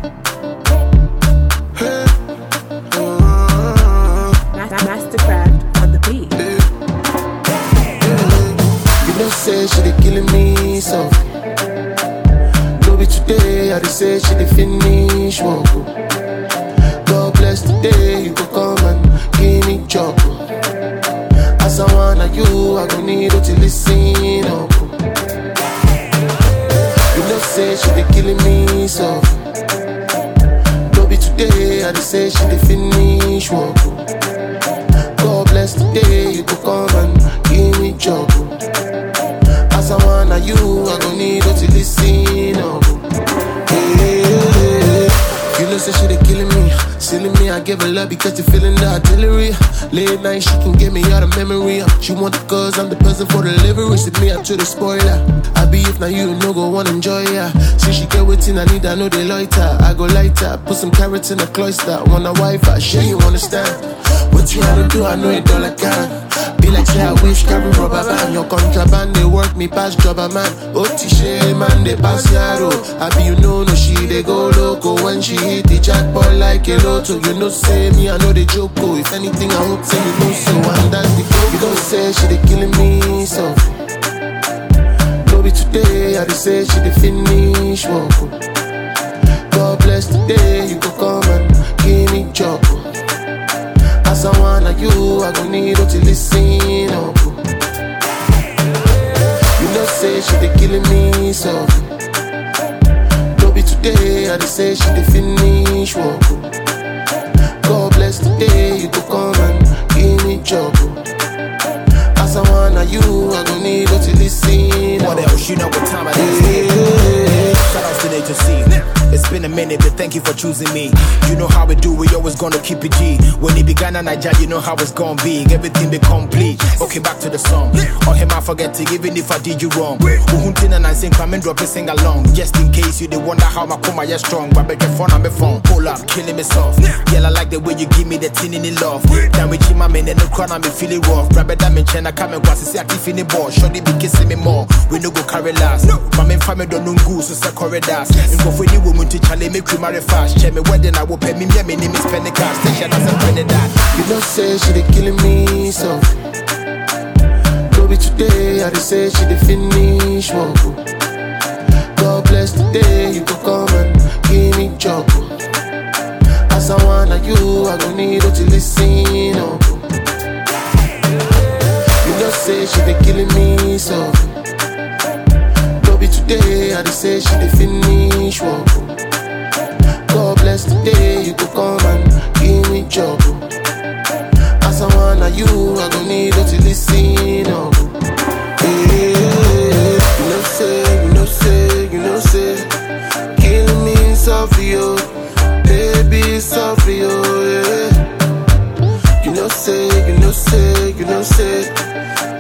Mastercraft on the beat. You know say she dey killing me softly. No be today, I dey say she dey finish work. God bless the day you go come and give me trouble. As I wanna you, I gon' need you to listen up. You know say she dey killing me softly. No be today, I dey say she dey finish work. God bless the day you go come and give me trouble. As I wanna you, I gon' need you to listen up. Hey, you know say she dey killing me, stealing me. I give her love because she feeling the artillery. Late night she can get me out of memory. She want the cause, I'm the person for delivery. Send me out to the spoiler. I be if now you no go wanna enjoy her. See she get waiting, I need, I know they loiter. I go lighter, put some carrots in the cloister. Want a wife, I sure you understand. What you gotta do, I know it all I can. Be like say I wish carry rubber band. Your contraband, they work me past jobber man. Otishe man, they pass yaro. I be you know no she they go loco. When she hit the jackpot like a lotto. You know say me, I know they joke. If anything I hope say you know so. And that's the goal. You don't say she they killing me softly. No be today, I dey say she dey finish work. God bless the day you go come and give me trouble. As I wanna you, I gon' need you to listen up. You know say she dey killing me softly. No be today, I dey say she dey finish work. God bless the day you go come and give me trouble. As I wanna you, I gon' need you to listen. What else? You know what time it is. Shout out to Nature C. It's been a minute, but thank you for choosing me. You know how we do, we always gonna keep it G. When it began and I judge, you know how it's gonna be. Everything be complete. Okay, back to the song. Or him I forget it, even if I did you wrong. Uhuntin and I sing, come and drop it, sing along. Just in case you did wonder how my coma is strong. But better phone on my phone. Pull up, killing me soft. Yeah, I like the way you give me the tin in the love. Then we cheat my man in the corner, me feeling rough. Grab it, I'm in China, come and watch it, see I keep feeling ball. Shorty be kissing me more. We no go carry last. My main family don't know goose, so say corridors. And go for any woman to challenge me, marry fast. Check me wedding, I will pay me, my name is Penny Cash. Station doesn't penny that. You don't say she dey killing me softly. No be today, I dey say she dey finish work. God bless the day you go come and give me trouble. As I wanna you, I gon' need you to listen up. You don't say she dey killing me softly. No be today, I dey say she dey finish work. God bless the day you go come and give me trouble. As I wanna you, I gon' need you to listen up. Hey, you know say, you know say, you know say, killing me softly, oh, baby softly, oh, yeah. You know say, you know say, you know say,